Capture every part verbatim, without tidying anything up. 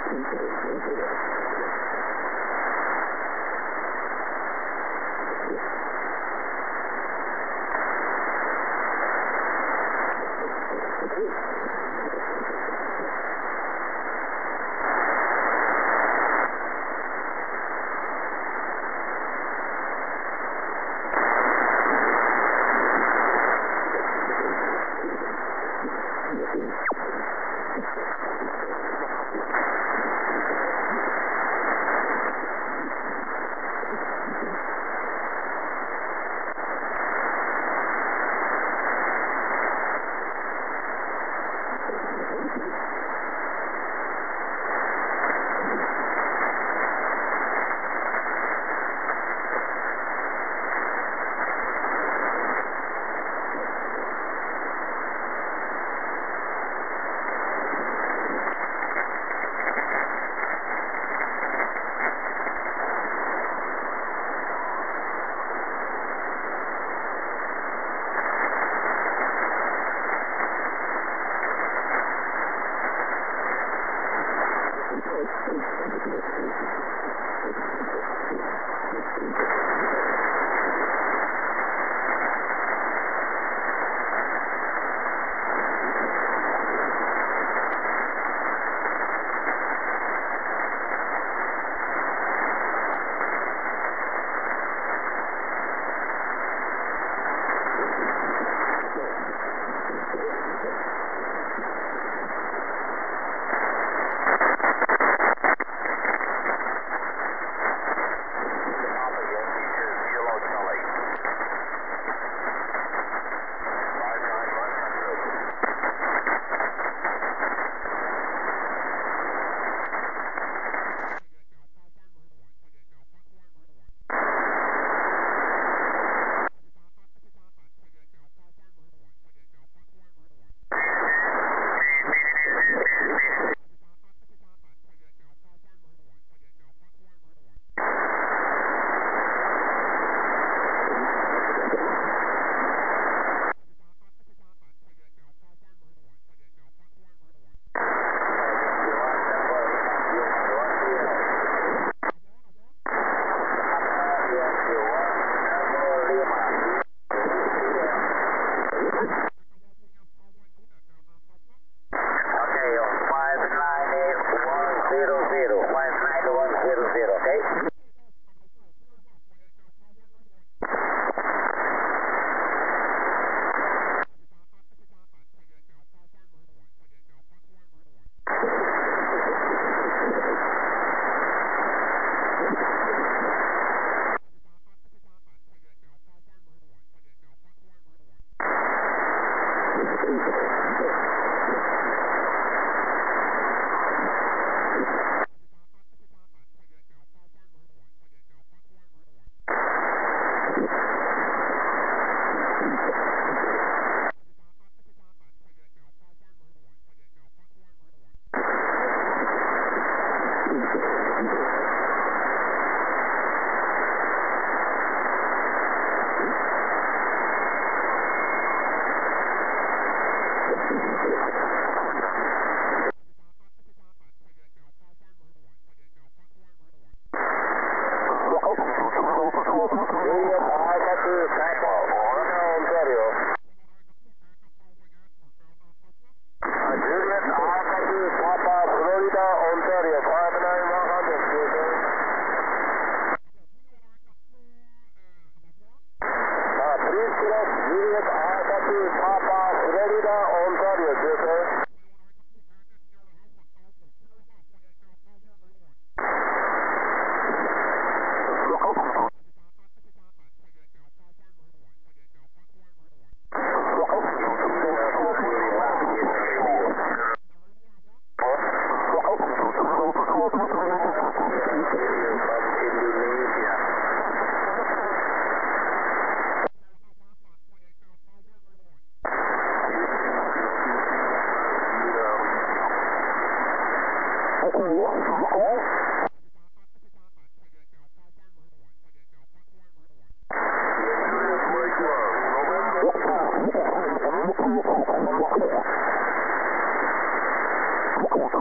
Thank you.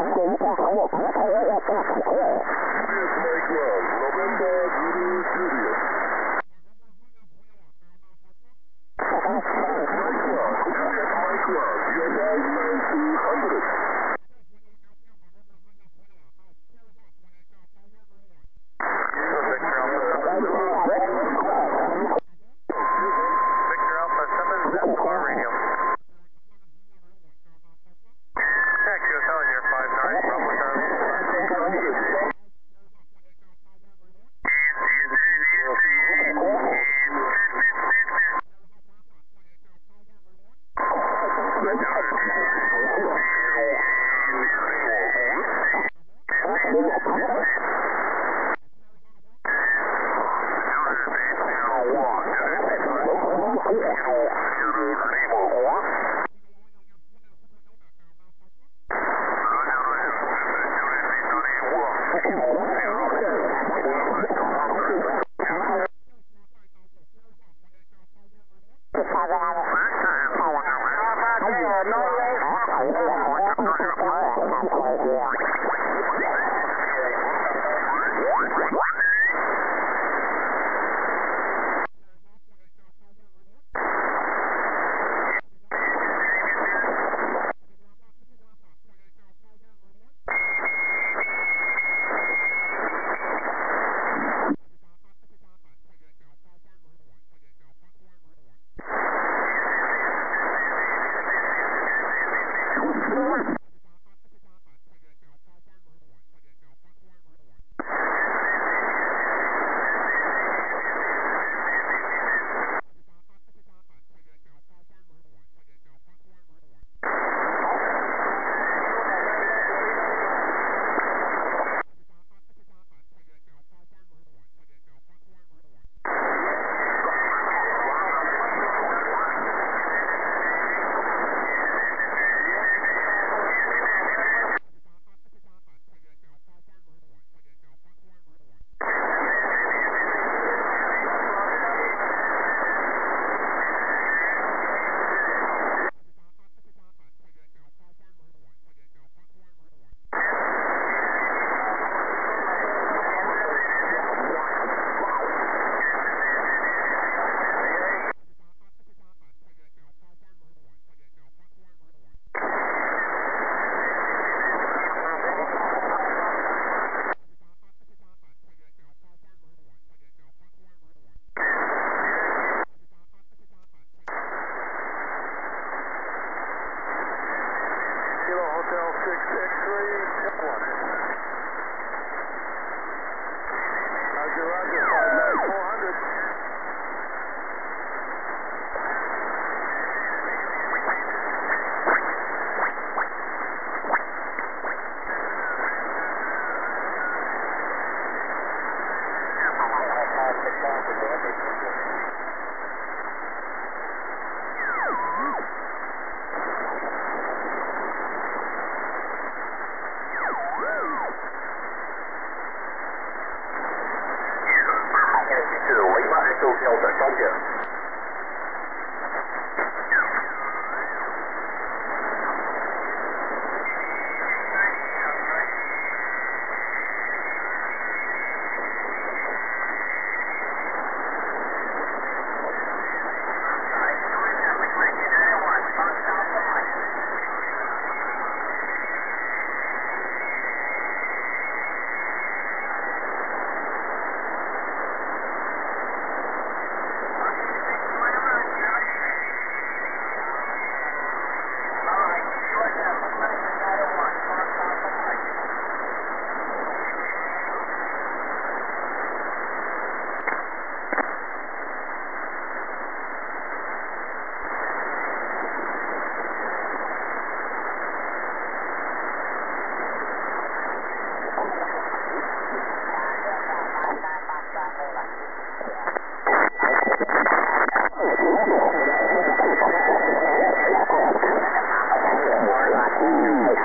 Thank you.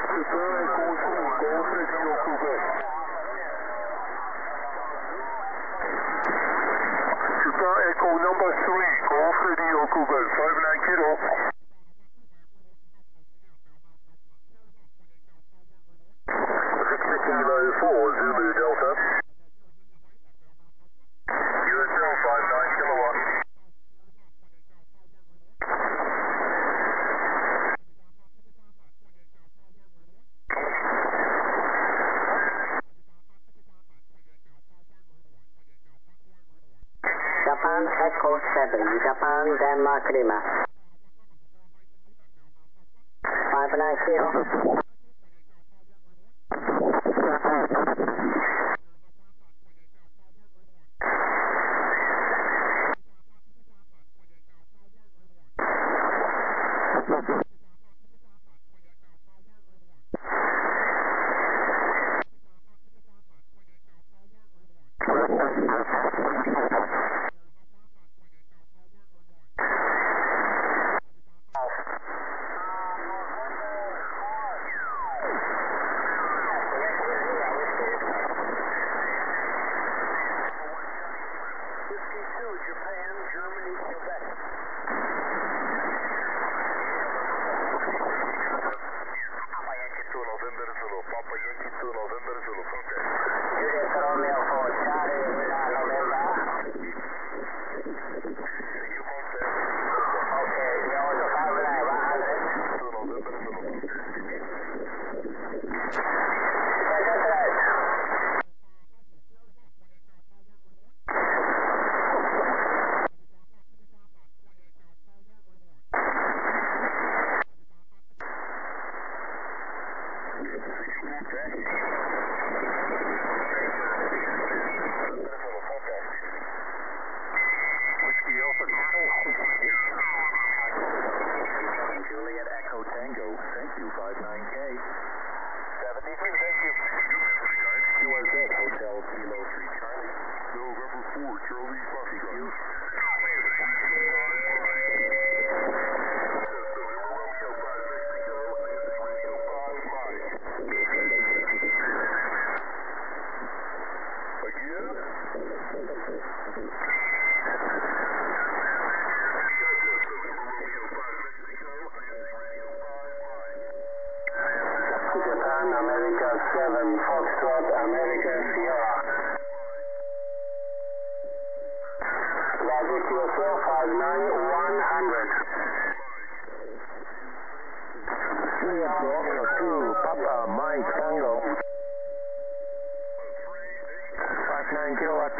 Echo number three, Golf Radio Cougar, five nine Kilo. Kilo four, Zulu Delta. U S L five nine kilowatt. Japan Echo seven, Japan Denmark Lima. five nine Kilo. Juliet Echo Tango, thank you, five nine K. seventy-two, thank you. U S Z Hotel Kilo three Charlie. November four, Charlie Foxtrot. America seven, Foxtrot, America Sierra. Logic yourself, five nine one hundred. Sierra two, Papa Mike Tango. five nine kilowatt.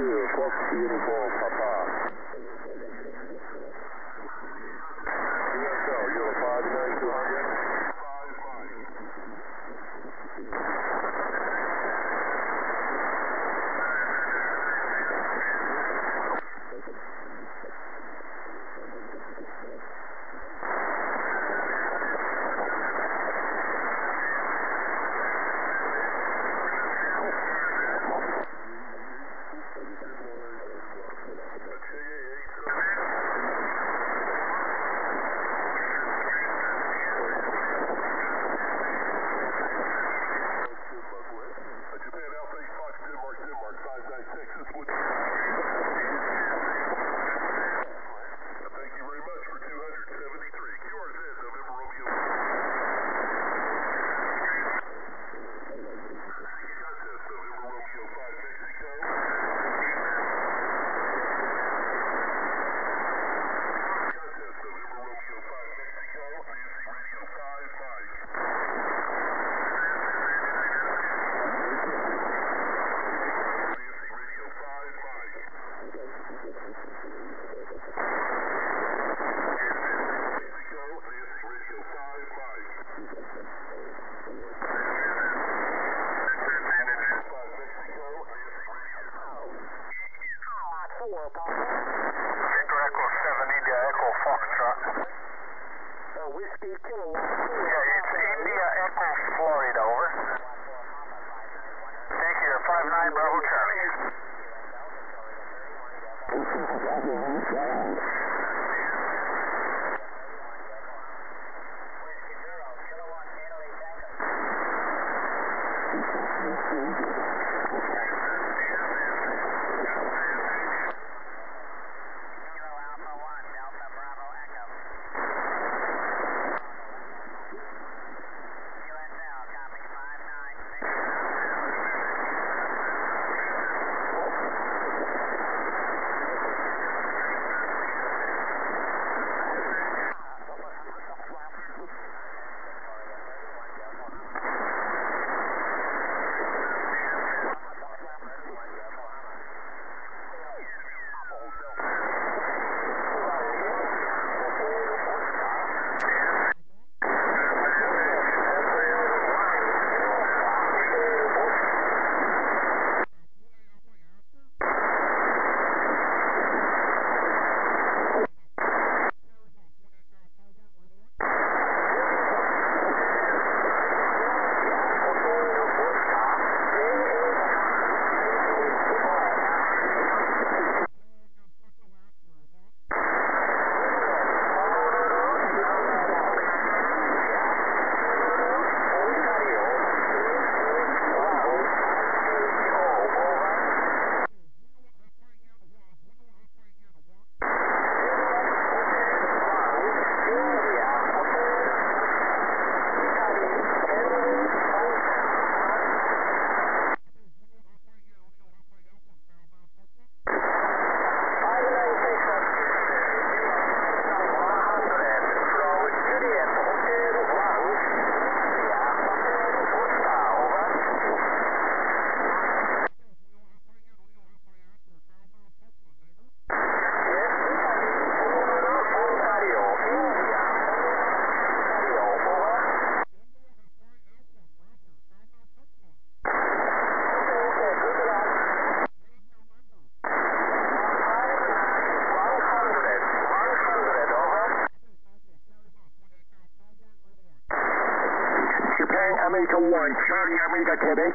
two, Fox Uniform, Papa. U S L, you're five nine two hundred. five five. America one, Charlie, America, Quebec.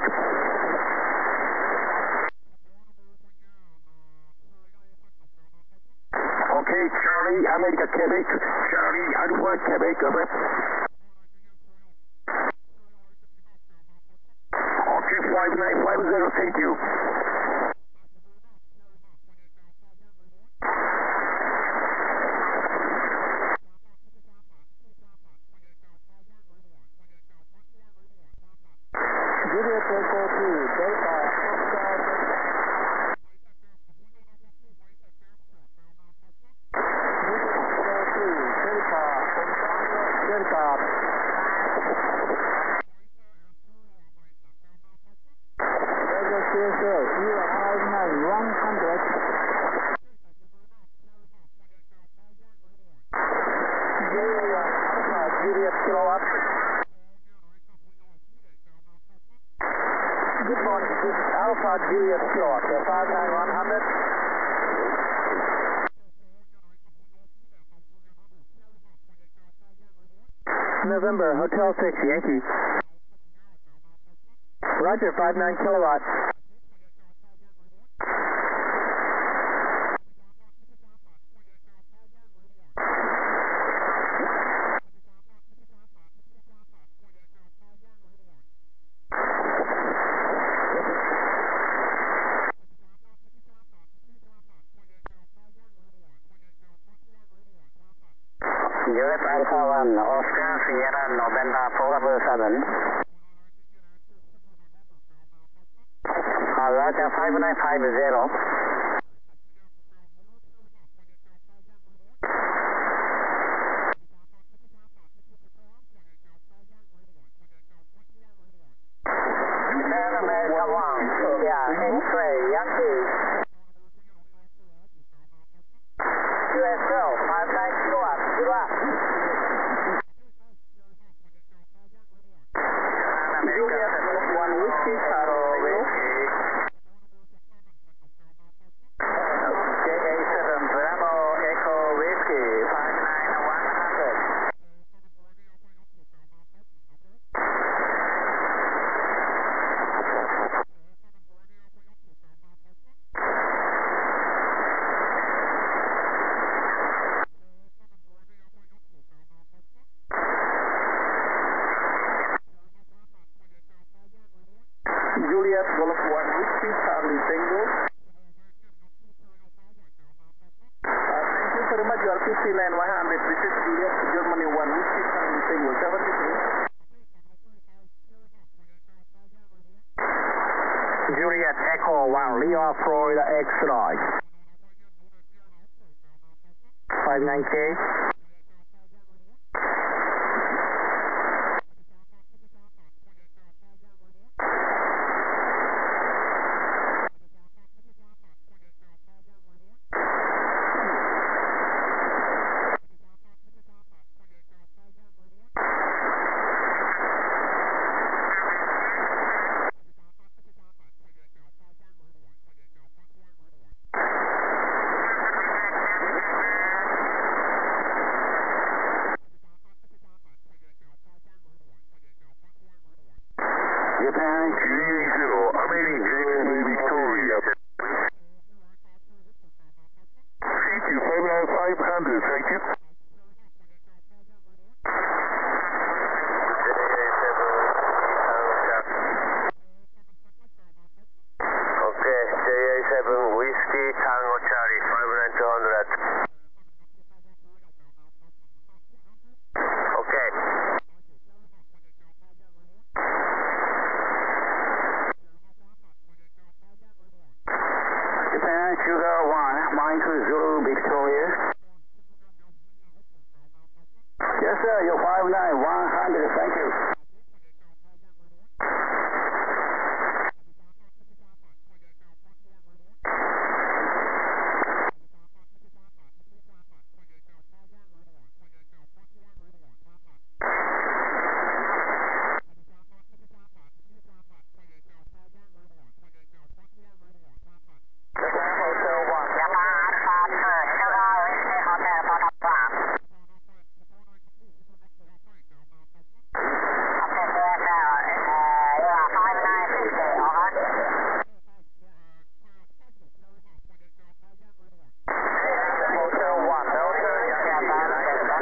Okay, Charlie, America, Quebec. Charlie, Alpha, Quebec, over. Okay, five nine five zero, thank you. Juliet Echo two, Delta, Foxtrot. Juliet Echo two, Delta, Delta. Delta C S L, U R nine one hundred. Good morning. This is Alpha Juliet Clark, five nine one hundred. November, Hotel six, Yankee. Roger, five nine kilowatt. Juliet Alpha one, Oscar Sierra November four seven. Uh, Roger, five nine five zero. Pan America one, yeah, X-ray, Yankee. U S L, five nine kilowatt, good luck. Juliet one Whiskey, Kilo Whiskey. J A seven Bravo Echo Whiskey, five nine one hundred. Juliet Golf one Whiskey, Charlie Tango. Uh, thank you very much. You are fifty line one hundred. This is Juliet Germany one Whiskey, Charlie Tango. seventy-three. Juliet Echo one, Leo Florida X-Ray. five nine K. Japan, G zero, American J Victoria. Thank you, five nine five hundred, thank you. Okay, J A seven Whiskey, Tango Charlie, five nine two hundred. Okay. Japan, Sugar one, Mike Zulu Victoria. Yes, sir, you're five nine one hundred, thank you. Hotel one. Japan Alpha two, Sugar Whiskey Hotel Photo Plan. Okay, U S L, uh, you are five nine fifty, over. Hotel one, Delta, Japan, Delta.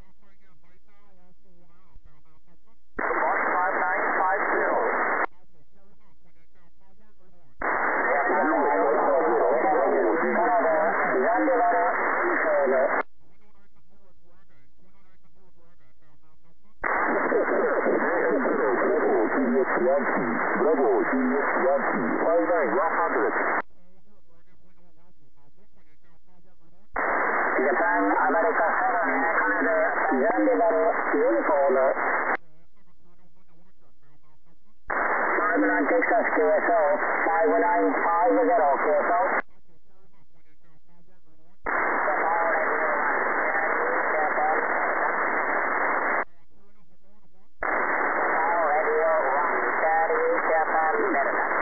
Good morning, five nine five zero. Bravo, Juliet Yankee, five nine one hundred. Japan, America seven, Canada, Zanzibar, Uniform. five nine Texas, Q S O, five nine five zero, Q S O. Radio one, Japan, Japan, Delta.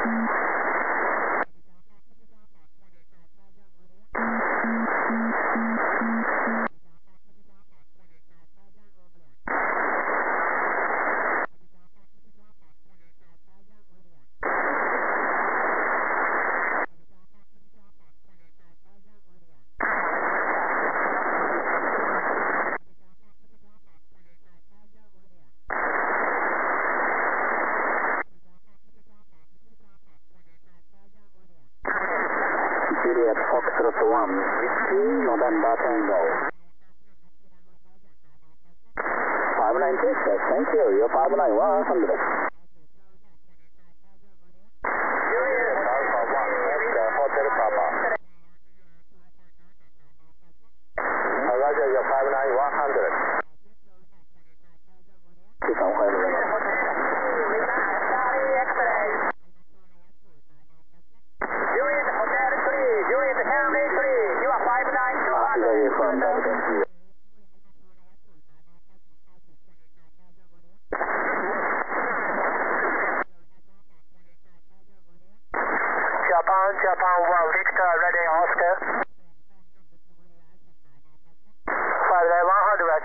Juliet Foxtrot one, Whiskey, November Tango. five nine six, thank you, you're five nine one hundred. Juliet Alpha one, Oscar Hotel Papa. Roger, you're five nine one hundred. 机场快乐。Juliet Hotel three, Juliet Henry three, you are five nine two hundred. From Belgium. Japan, Japan one, Victor, ready, Oscar. five nine one hundred.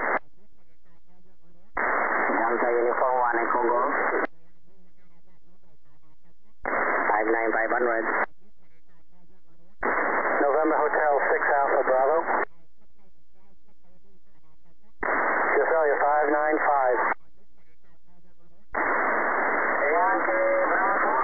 Delta Uniform one, Echo Go. five nine five hundred. November Hotel six Alpha Bravo. Giselle, five nine five. Yankee Bravo.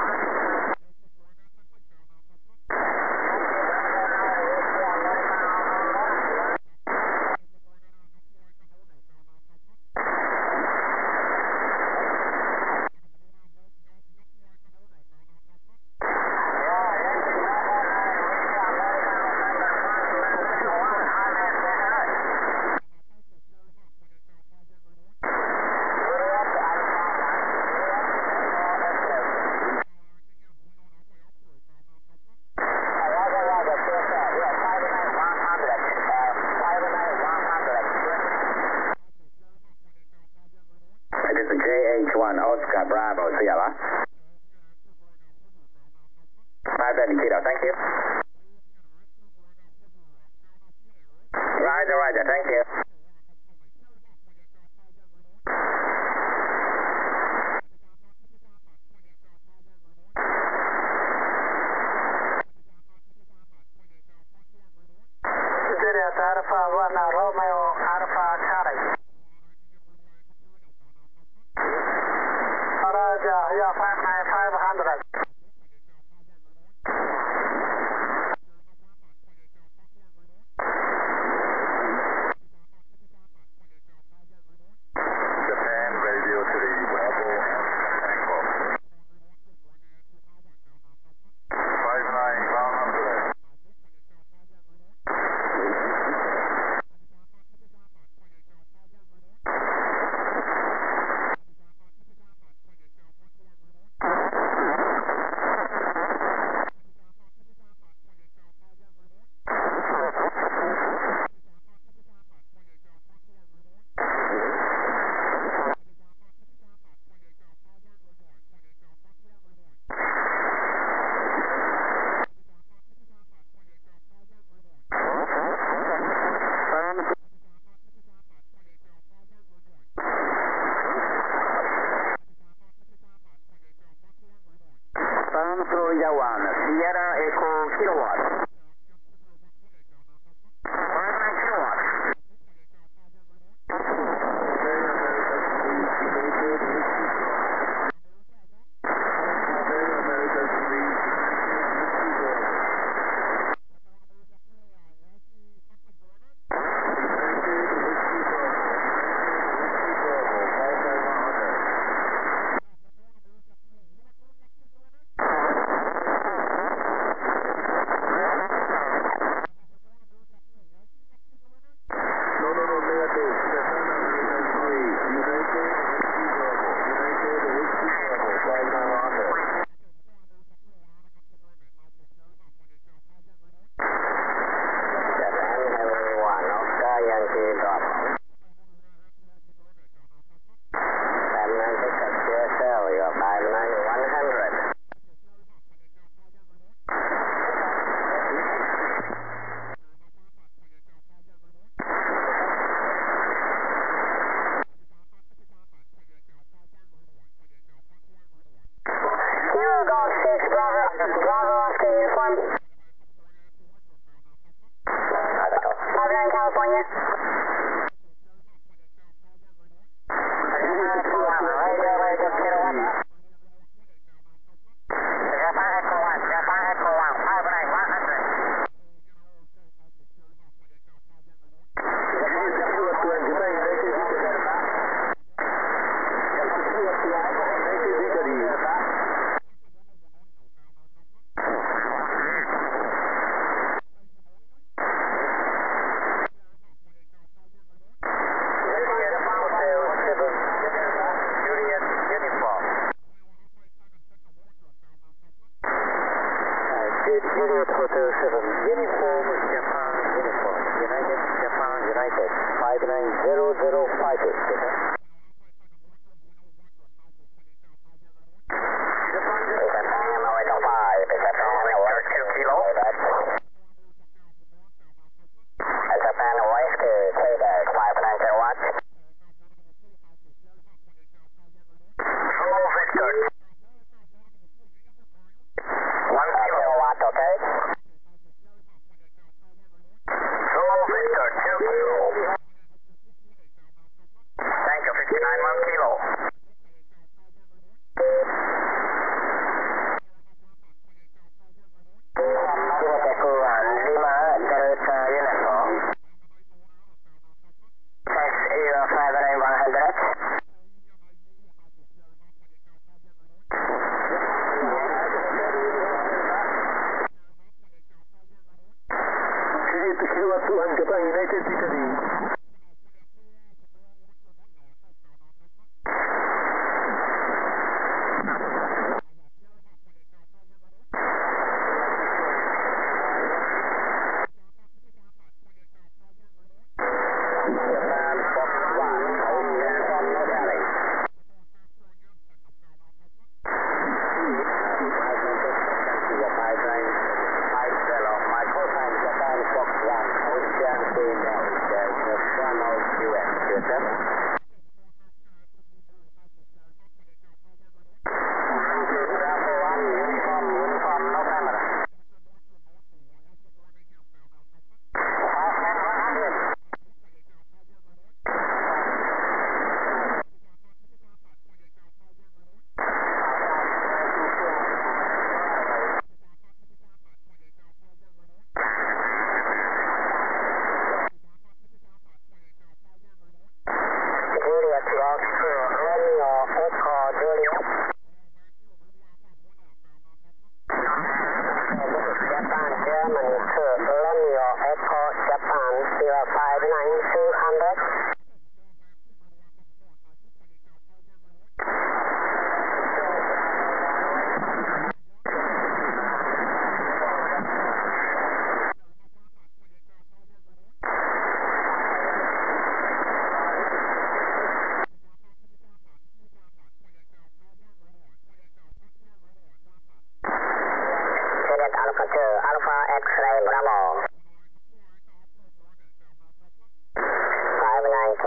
J H one Oscar Bravo, Sierra. five thirty Kilo, thank you. Roger, roger, thank you. Juliet Alpha one, Romeo Alpha Charlie. Roger, yeah, five nine five hundred. Japan, Radio City, Bravo, Tango. five nine one hundred. Florida one, Sierra Echo Kilowatt. five nine Kilowatt. Golf six, Bravo, Bravo Oscar uniform. five nine California. Radio, radio, Kilo one. Japan Echo one, Japan Echo one, five nine, one hundred. Juliet Hotel seven, uniform, Japan, uniform, United, Japan, United, five nine zero zero five eight. Japan, America five, Japan, West two Kilo. Japan, West Quebec, five nine zero one. Zulu Victor. one kilowatt, okay? Zulu Victor, two kilo. Thank you, fifty-nine, one kilo. Kilo Teguan, lima, Delta Uniform. Tax Air five nine one hundred. Tuhan Japan United Italy. Japan Fox one, Ocean from Nogari. five nine five zero, my call sign Japan Fox one, Ocean Queen Ocean, Channel Q S, yes, Bravo one, uniform, uniform, November. Juliet Rock two, Romeo Echo Juliet. This is Japan, Germany two, Romeo Echo Japan, zero five nine two hundred. Juliet Alpha two, Alpha X-ray Bravo. five nine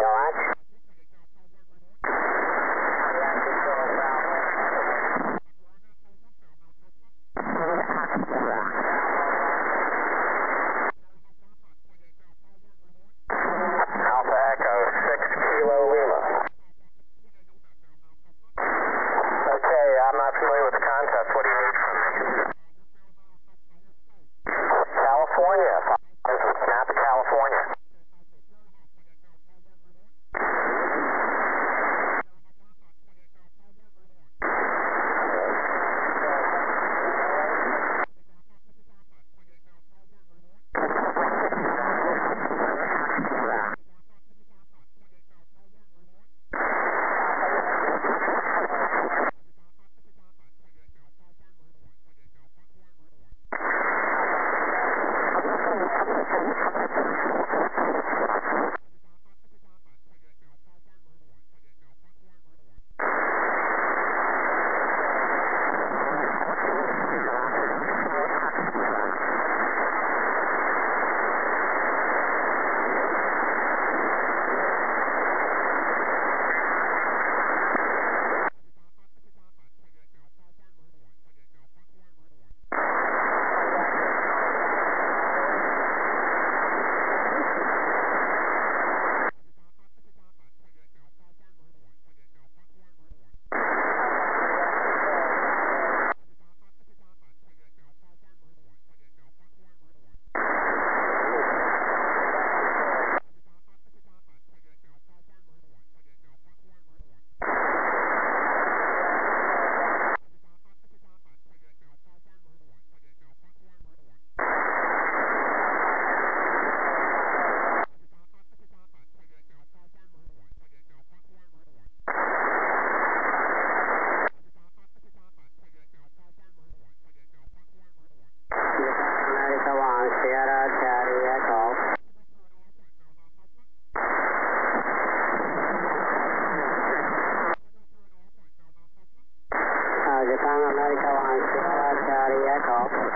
one, Sierra Charlie Echo.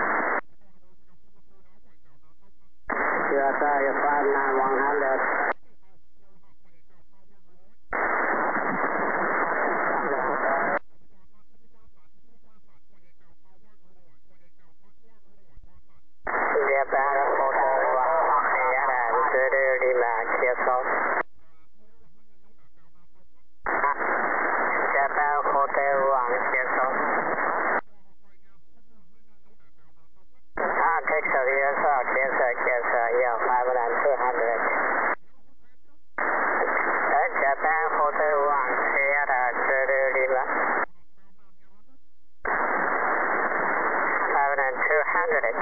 Sierra Charlie five nine one hundred. Japan Hotel one, Sierra Zulu Lima, Kyoto. Japan Hotel one, Kyoto. Ah, Texas, yes, sir, yes, sir, yes, sir, yeah, five nine two hundred. Japan Hotel one, Sierra Zulu Lima. five nine two hundred.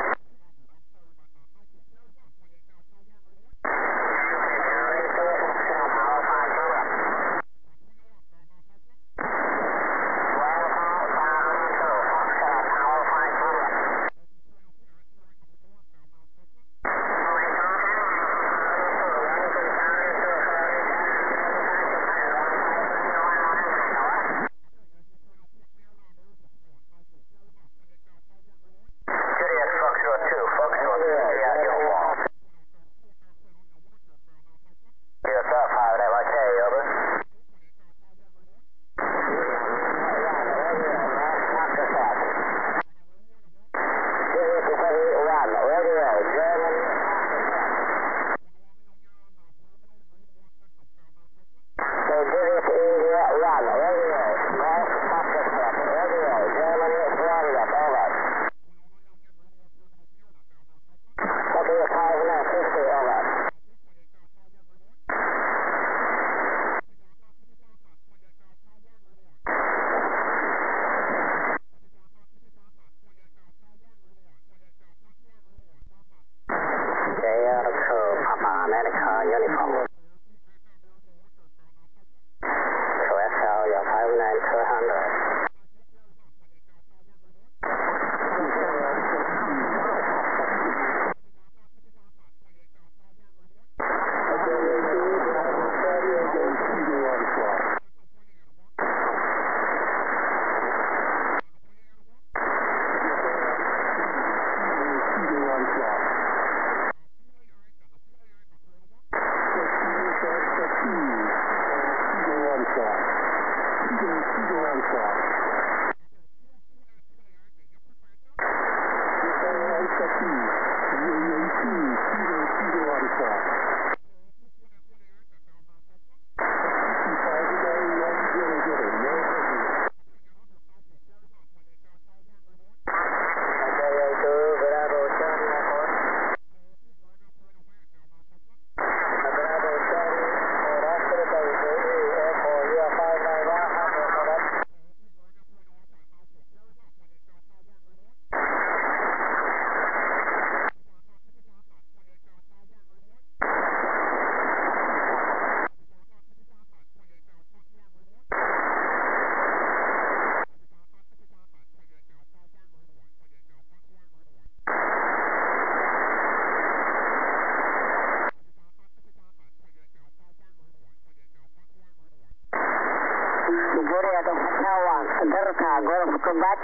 Delta Golf Quebec.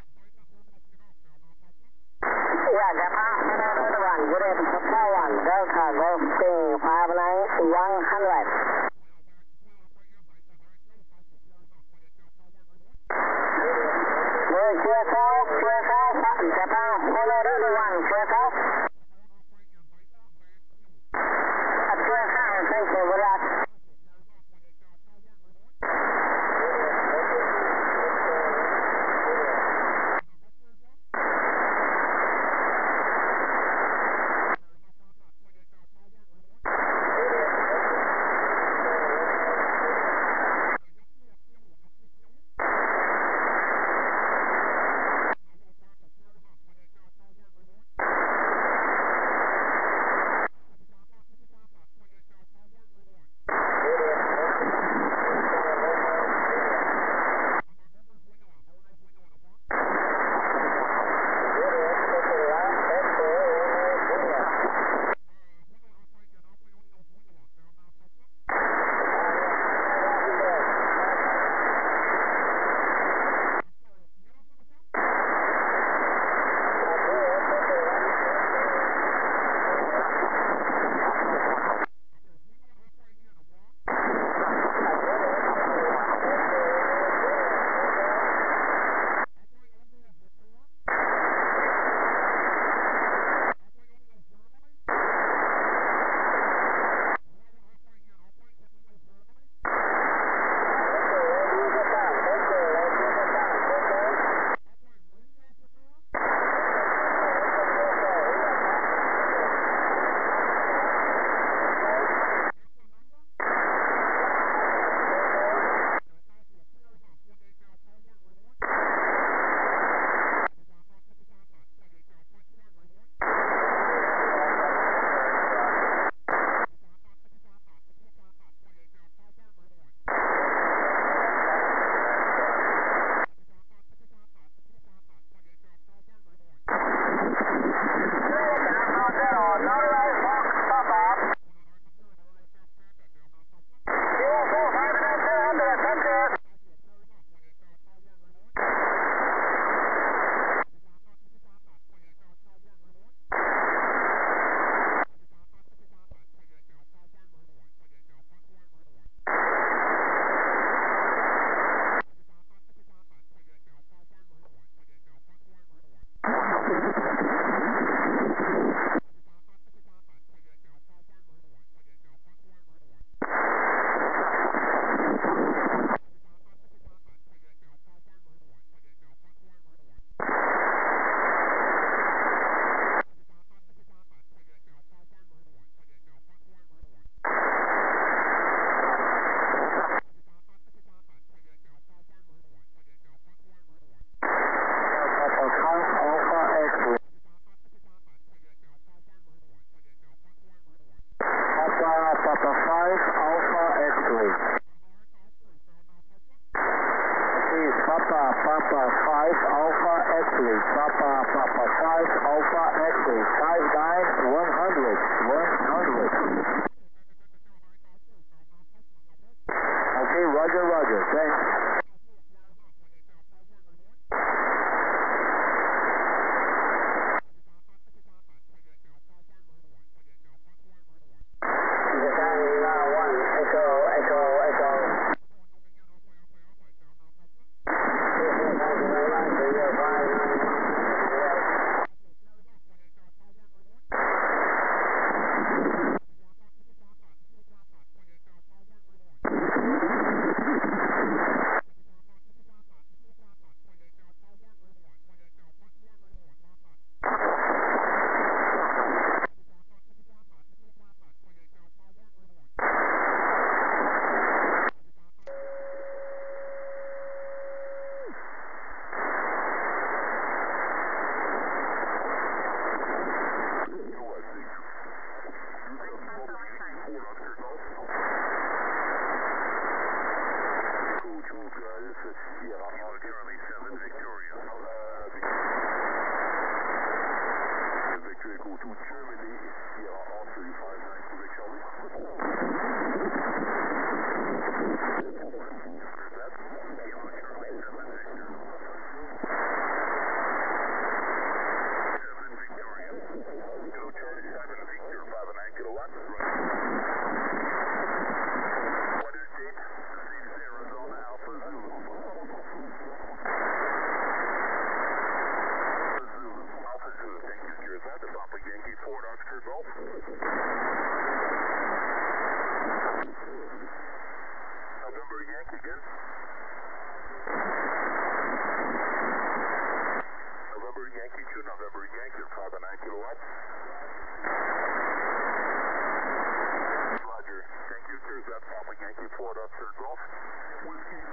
Yeah, Japan one, Juliet Hotel one, Delta Golf Spring five nine one hundred. Q S O, Q S O, Japan Honolulu one, Q S O. Q S O, thank you very much. X-ray, Papa, Papa five, Alpha X-ray, five nine, one hundred, one hundred. Okay, roger, roger, thanks. November Yankee again. November Yankee two, November Yankee, five and nine kilowatts. Roger. Thank you, sir. That's Papa Yankee, Ford Oscar Golf. Whiskey